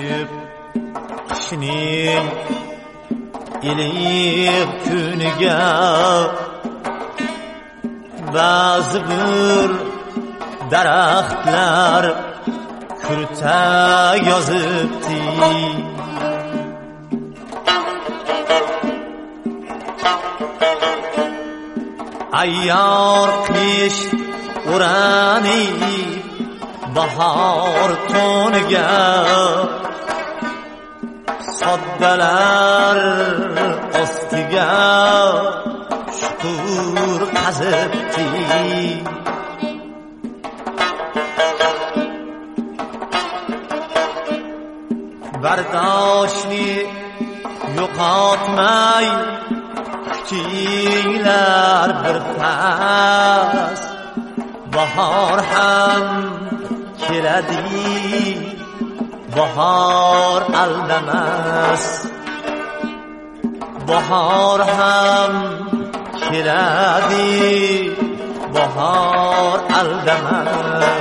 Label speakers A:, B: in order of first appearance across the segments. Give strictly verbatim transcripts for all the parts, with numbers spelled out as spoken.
A: yetib qishning iliq kuniga ba'zi bir daraxtlar kurta yozibdi. Ayyor qish o'ranib bahor to'niga soddalar ostiga chuqur qazibdi. Bardoshni yo'qotmay kutinglar bir pas, bahor ham keladi, bahor aldamas. Bahor ham keladi, bahor aldamas.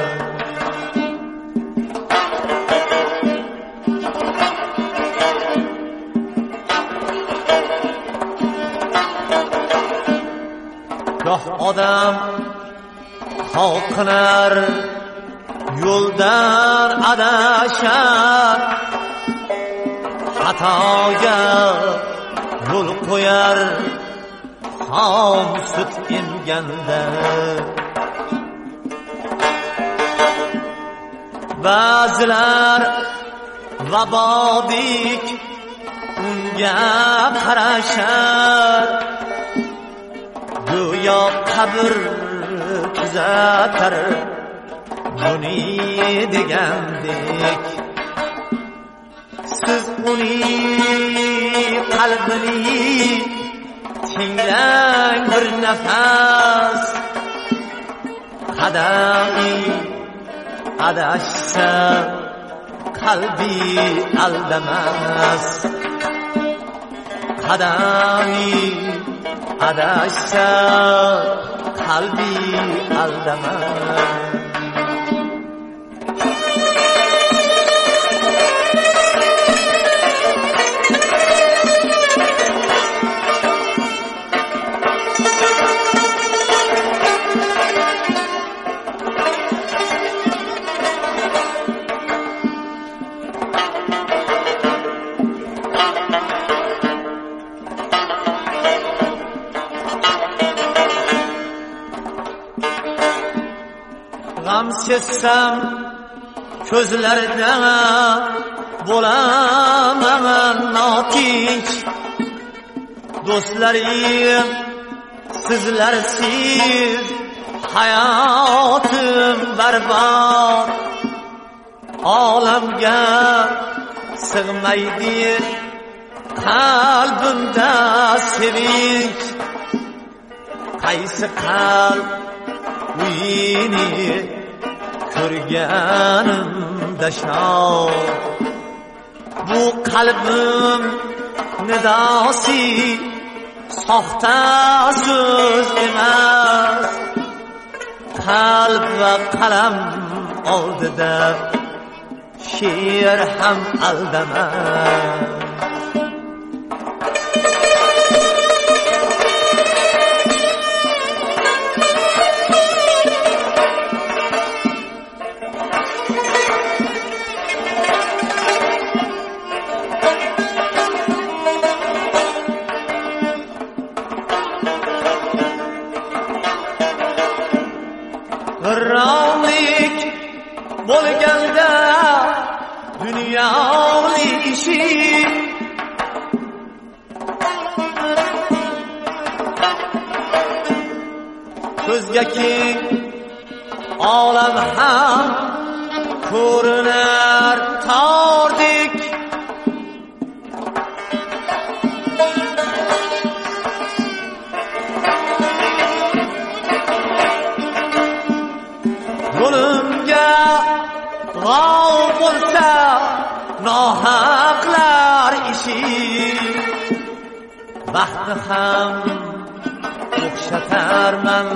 A: Goh odam xoqinar, yo'ldan adashar, xatoga yo'l qo'yar xom sut emganda. Ba'zilar vabodek unga qarashar, go'yo qabr kuzatar buni degandek. Siz uning qalbini tinglang bir nafas, qadami adashsa qalbi aldamas. Qadami adashsa qalbi aldamas. G'am sezsam ko'zlarida bo'laman notinch. Do'stlarim sizlarsiz hayotim barbod. Olamga sig'maydi qalbimda sevinch. Qaysi qalb uyini ko'rganimda shod, bu qalbim nidosi soxta so'z emas. Qalb va qalam oldida she'r ham aldamas. G'irromlik bo'lganda dunyolik ishi, ko'zga keng olam ham ko'rinar tordek. Yo'limga g'ov bo'lsa nohaqlar ishi, baxtni ham o'xshatarman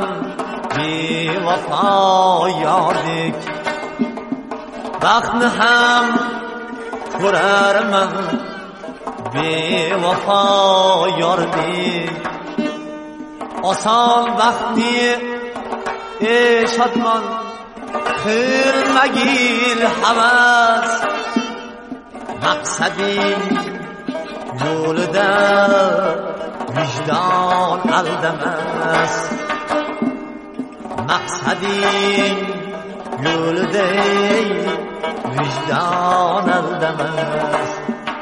A: bevafo yordek. Baxtni ham ko'rarman bevafo yordek. Oson vaqtni ey shodmon qilmagil havas, maqsading yo'lida vijdon aldamas. Maqsading yo'lida vijdon aldamas.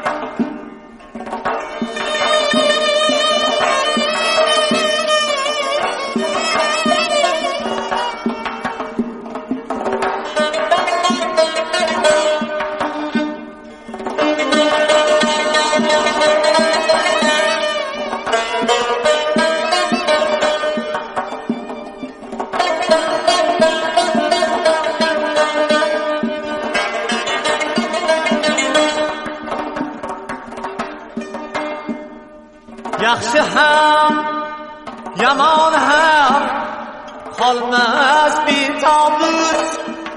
A: Yaxshi ham, yomon ham qolmas betobut.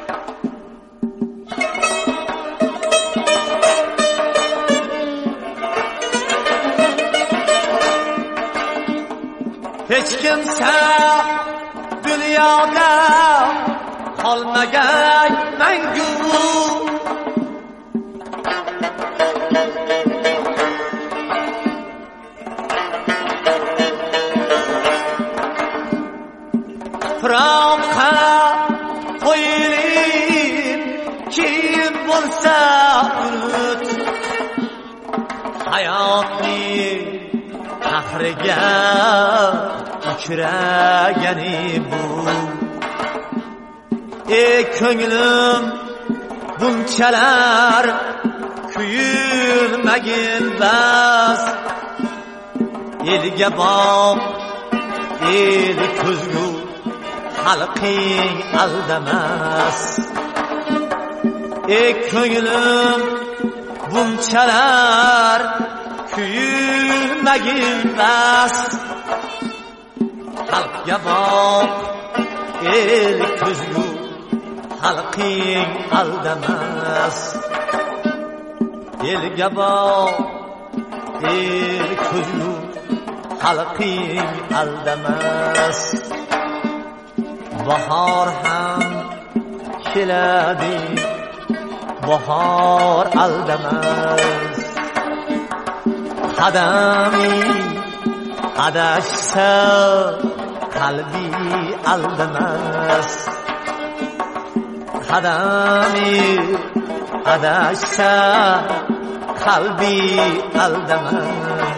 A: Hech kimsa dunyoda qolmagan mangu. Firoqqa qo'yiling, kim bo'lsa unut. Hayotning qahriga uchragani bu. Ey ko'nglim, bunchalar kuyulmagin bas. Elga boq, el ko'zgu xalqing aldamas. Ey ko'nglim, bunchalar kuyulmagin bas. Xalqga boq, el ko'zgu xalqing aldamas. Elga boq, el ko'zgu xalqing aldamas. Bahor ham keladi, bahor aldamas. Qadaming adashsa qalbi aldamas. Qadaming adashsa qalbi aldamas.